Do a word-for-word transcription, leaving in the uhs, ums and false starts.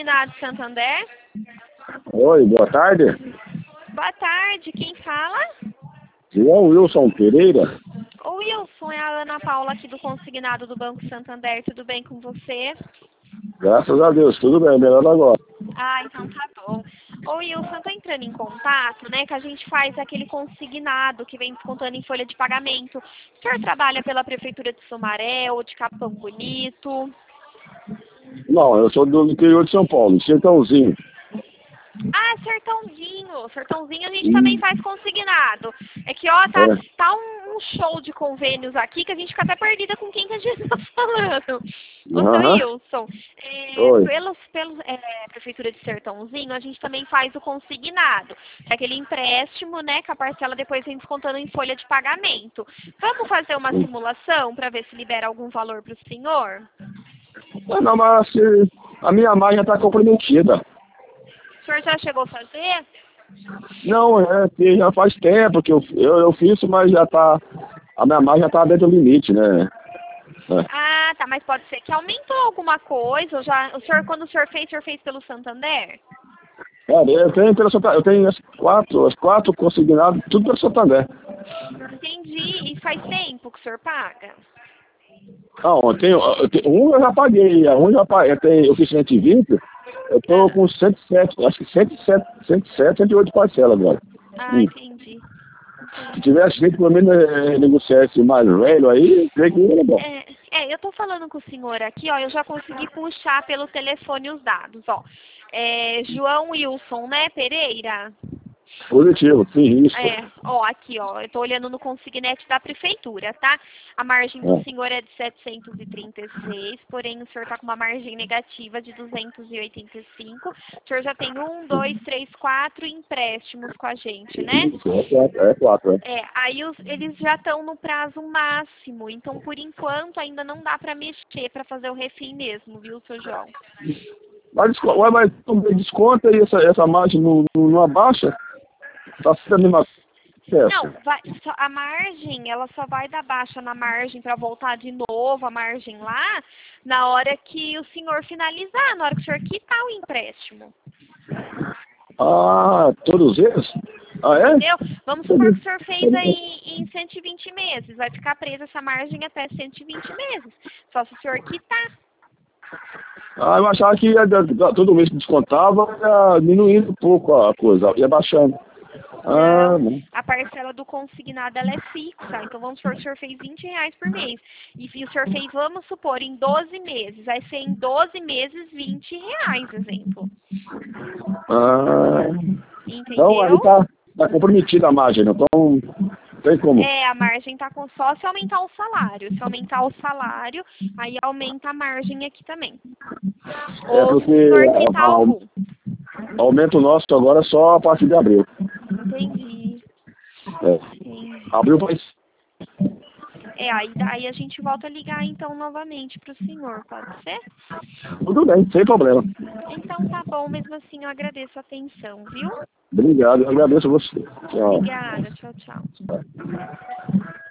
Consignado Santander? Oi, boa tarde. Boa tarde, quem fala? João Wilson Pereira. O Wilson, é a Ana Paula aqui do Consignado do Banco Santander, tudo bem com você? Graças a Deus, tudo bem, melhor agora. Ah, então tá bom. Ô Wilson, eu tô entrando em contato, né, que a gente faz aquele consignado que vem descontando em folha de pagamento. O senhor trabalha pela Prefeitura de Sumaré ou de Capão Bonito? Não, eu sou do interior de São Paulo, Sertãozinho. Ah, Sertãozinho. Sertãozinho a gente Hum. também faz consignado. É que, ó, tá, É. tá um, um show de convênios aqui que a gente fica até perdida com quem que a gente tá falando. Ô, seu Aham. Wilson, é, Oi. pelos, pelo é, Prefeitura de Sertãozinho, a gente também faz o consignado. Que é aquele empréstimo, né, que a parcela depois vem descontando em folha de pagamento. Vamos fazer uma simulação para ver se libera algum valor para o senhor? Ah, não, mas assim, a minha margem já está comprometida. O senhor já chegou a fazer? Não, é que já faz tempo que eu, eu, eu fiz, mas já tá. A minha margem já está dentro do limite, né? É. Ah, tá, mas pode ser que aumentou alguma coisa. Ou já, o senhor, quando o senhor fez, o senhor fez pelo Santander? Cara, eu tenho pela Santander, eu tenho as quatro, as quatro consignadas, tudo pelo Santander. Entendi. E faz tempo que o senhor paga? Não, eu tenho, eu tenho, um eu já paguei, a um eu já paguei, eu, tenho, eu fiz cento e vinte, eu tô com cento e sete, acho que cento e sete, cento e sete, cento e oito parcelas agora. Ah, Hum. entendi. Se tivesse gente pelo menos é, negociasse mais velho aí, creio que era bom. É, é, eu tô falando com o senhor aqui, ó, eu já consegui puxar pelo telefone os dados, ó. É, João Wilson, né, Pereira? Positivo, sim, isso. É, ó, aqui, ó, eu tô olhando no consignete da prefeitura, tá? A margem do É. senhor é de setecentos e trinta e seis, porém o senhor tá com uma margem negativa de duzentos e oitenta e cinco. O senhor já tem um, dois, três, quatro empréstimos com a gente, né? Isso, é quatro, é quatro, é. É, aí os, eles já estão no prazo máximo, então por enquanto ainda não dá pra mexer, pra fazer o refim mesmo, viu, seu João? Mas, desco- ué, mas também desconta aí essa, essa margem não, não, não abaixa? Tá sendo a mesma Não, peça. vai, só- a margem, ela só vai dar baixa na margem para voltar de novo a margem lá na hora que o senhor finalizar, na hora que o senhor quitar o empréstimo. Ah, todos eles? Ah, é? Entendeu? Vamos supor que o senhor fez aí em cento e vinte meses, vai ficar presa essa margem até cento e vinte meses, só se o senhor quitar. Ah, eu achava que ia, da- da- todo mês que descontava, ia diminuindo um pouco a coisa, ia baixando. Ah, Não, não. a parcela do consignado ela é fixa. Então vamos supor que o senhor fez vinte reais por mês. E se o senhor fez, vamos supor, em doze meses. Vai ser em doze meses vinte reais, exemplo. Ah, então aí Entendeu? tá, tá comprometida a margem, não então, tem como. É, a margem tá com só se aumentar o salário. Se aumentar o salário, aí aumenta a margem aqui também. É Ou se o porque senhor quitar a- a- algum. aumento nosso agora é só a partir de abril. Entendi. É. Entendi. Abril vai. É, aí daí a gente volta a ligar então novamente pro senhor, pode ser? Tudo bem, sem problema. Então tá bom, mesmo assim eu agradeço a atenção, viu? Obrigado, eu agradeço a você. Tchau. Obrigada, tchau, tchau.